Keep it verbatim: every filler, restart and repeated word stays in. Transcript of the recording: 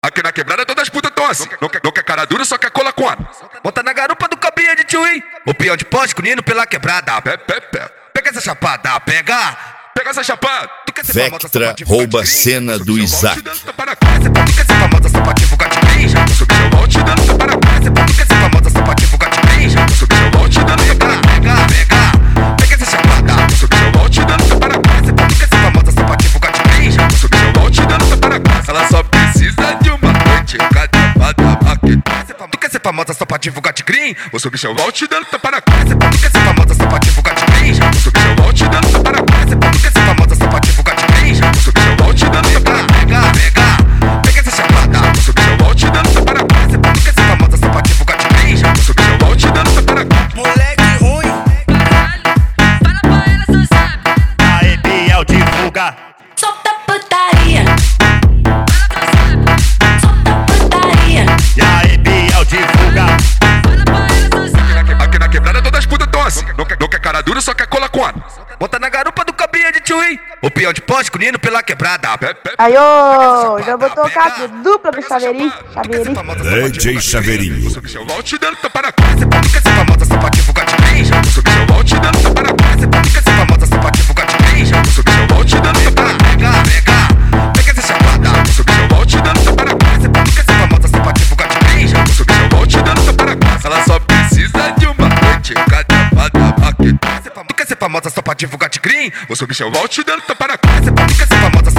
Aqui na quebrada todas as putas tão assim. Não quer, não quer cara dura, só quer cola com ano. Bota na garupa do cabinha de tchuí. O peão de pós, indo pela quebrada. Pé, pé, pé. Pega essa chapada, pega. Pega essa chapada. Vectra rouba a cena do Isaac. Tu quer ser famosa só pra divulgar de ninja? Eu sou bicho, eu vou te dando tapa na cara. Tu quer ser famosa só pra divulgar de ninja? Eu sou bicho, eu vou te dando tapa na cara. Pega, pega. Pega essa chapada. Eu sou bicho, eu vou te dando tapa na cara. Tu quer ser famosa só pra divulgar de ninja? Eu sou bicho, eu vou te dando tapa na cara. Ela só precisa de uma noite cada maqueta. Tu quer ser famosa só pra divulgar de green? Eu sou bicho, eu vou te dando tapa na cara. Tu quer ser famosa só pra divulgar de ninja? Eu sou bicho, eu vou te dando tapa na cara. Tu quer ser famosa só pra divulgar de ninja? Eu sou bicho, eu vou te dando tapa na cara. Pega, pega. Pega essa chapada. Eu sou bicho, eu vou te dando tapa na cara. Tu quer ser famosa só pra divulgar de ninja? Eu sou bicho, eu vou te dando tapa na cara. Moleque ruim, Fala pra ela, só sabe. aí Biel divulga. Solta putaria. Solta putaria. E aí Biel divulga. Fala pra ela, só sabe. Aqui na quebrada todas as putas tão assim. Não quer, não quer cara dura, só quer cola com ano. Bota na garupa do cabinha de tchuí. O peão de pós, indo pela quebrada. Pé, pé. Aí, ô, já vou tocar aqui, dupla do Chaveirinho, Chaveirinho. D J Chaveirinho. Eu sou bicho, eu vou te dando tapa na cara. Tu quer ser famosa só pra divulgar de ninja? Eu sou bicho, eu vou te dando tapa na cara. Tu quer ser famosa só pra divulgar de ninja? Eu sou bicho, eu vou te dando tapa na cara. Pega, pega. Pega essa chapada. Eu sou bicho, eu vou te dando tapa na cara. Tu quer ser famosa só pra divulgar de ninja? Eu sou bicho, eu vou te dando tapa na cara. Ela só precisa de uma noite cada maqueta. Tu quer ser famosa só pra divulgar de green? Eu sou bicho, eu vou te dando tapa na cara. Tu quer ser famosa